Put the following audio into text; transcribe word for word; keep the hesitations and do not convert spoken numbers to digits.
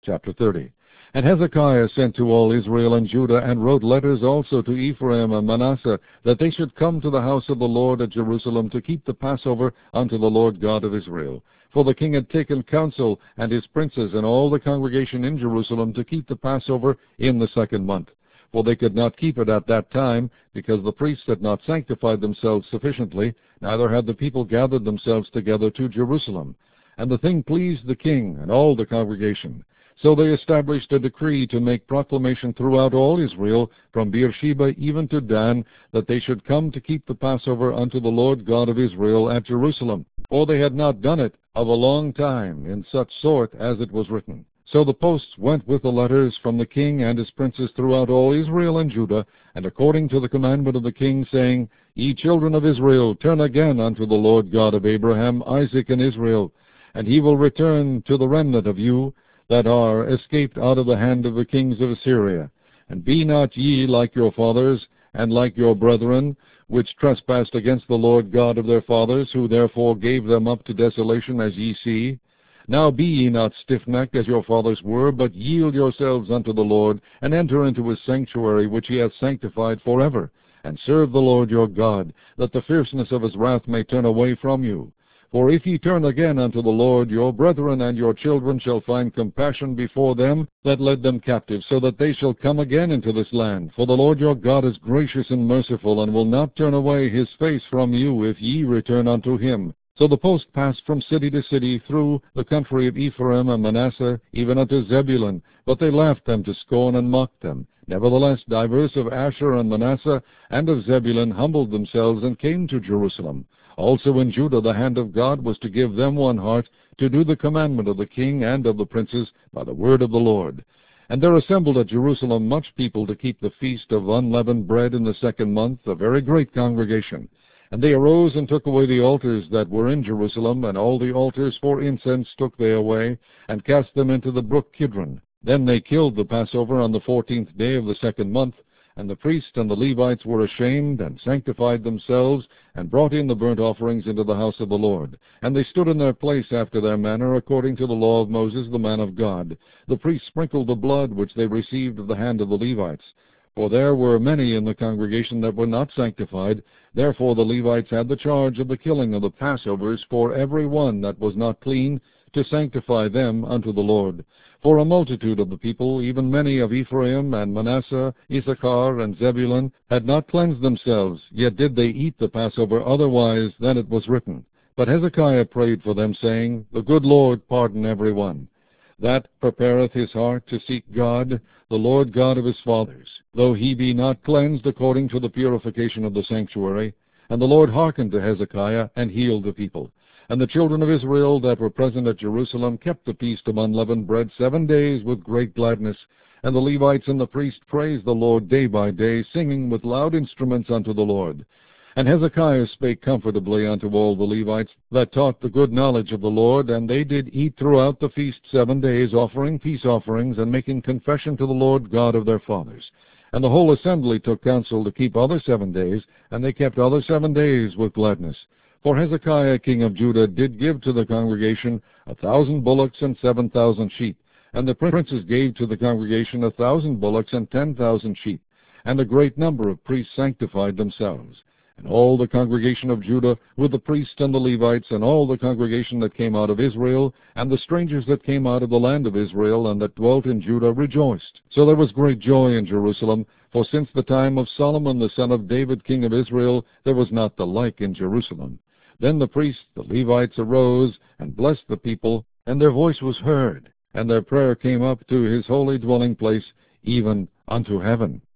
Chapter thirty. And Hezekiah sent to all Israel and Judah, and wrote letters also to Ephraim and Manasseh, that they should come to the house of the Lord at Jerusalem to keep the Passover unto the Lord God of Israel. For the king had taken counsel, and his princes, and all the congregation in Jerusalem, to keep the Passover in the second month. For they could not keep it at that time, because the priests had not sanctified themselves sufficiently, neither had the people gathered themselves together to Jerusalem. And the thing pleased the king and all the congregation. So they established a decree to make proclamation throughout all Israel, from Beersheba even to Dan, that they should come to keep the Passover unto the Lord God of Israel at Jerusalem. For they had not done it of a long time, in such sort as it was written. So the posts went with the letters from the king and his princes throughout all Israel and Judah, and according to the commandment of the king, saying, Ye children of Israel, turn again unto the Lord God of Abraham, Isaac, and Israel, and he will return to the remnant of you, that are escaped out of the hand of the kings of Assyria. And be not ye like your fathers, and like your brethren, which trespassed against the Lord God of their fathers, who therefore gave them up to desolation, as ye see. Now be ye not stiffnecked, as your fathers were, but yield yourselves unto the Lord, and enter into his sanctuary, which he hath sanctified forever, and serve the Lord your God, that the fierceness of his wrath may turn away from you. For if ye turn again unto the Lord, your brethren and your children shall find compassion before them that led them captive, so that they shall come again into this land. For the Lord your God is gracious and merciful, and will not turn away his face from you, if ye return unto him. So the post passed from city to city through the country of Ephraim and Manasseh, even unto Zebulun. But they laughed them to scorn and mocked them. Nevertheless, divers of Asher and Manasseh and of Zebulun humbled themselves and came to Jerusalem. Also in Judah the hand of God was to give them one heart, to do the commandment of the king and of the princes by the word of the Lord. And there assembled at Jerusalem much people to keep the feast of unleavened bread in the second month, a very great congregation. And they arose and took away the altars that were in Jerusalem, and all the altars for incense took they away, and cast them into the brook Kidron. Then they killed the Passover on the fourteenth day of the second month, and the priests and the Levites were ashamed, and sanctified themselves, and brought in the burnt offerings into the house of the Lord. And they stood in their place after their manner, according to the law of Moses the man of God. The priests sprinkled the blood which they received of the hand of the Levites. For there were many in the congregation that were not sanctified. Therefore the Levites had the charge of the killing of the Passovers for every one that was not clean, to sanctify them unto the Lord. For a multitude of the people, even many of Ephraim and Manasseh, Issachar and Zebulun, had not cleansed themselves, yet did they eat the Passover otherwise than it was written. But Hezekiah prayed for them, saying, The good Lord pardon every one that prepareth his heart to seek God, the Lord God of his fathers, though he be not cleansed according to the purification of the sanctuary. And the Lord hearkened to Hezekiah, and healed the people. And the children of Israel that were present at Jerusalem kept the feast of unleavened bread seven days with great gladness. And the Levites and the priests praised the Lord day by day, singing with loud instruments unto the Lord. And Hezekiah spake comfortably unto all the Levites that taught the good knowledge of the Lord, and they did eat throughout the feast seven days, offering peace offerings, and making confession to the Lord God of their fathers. And the whole assembly took counsel to keep other seven days, and they kept other seven days with gladness. For Hezekiah king of Judah did give to the congregation a thousand bullocks and seven thousand sheep. And the princes gave to the congregation a thousand bullocks and ten thousand sheep. And a great number of priests sanctified themselves. And all the congregation of Judah, with the priests and the Levites, and all the congregation that came out of Israel, and the strangers that came out of the land of Israel, and that dwelt in Judah, rejoiced. So there was great joy in Jerusalem, for since the time of Solomon the son of David king of Israel, there was not the like in Jerusalem. Then the priests, the Levites, arose, and blessed the people, and their voice was heard, and their prayer came up to his holy dwelling place, even unto heaven.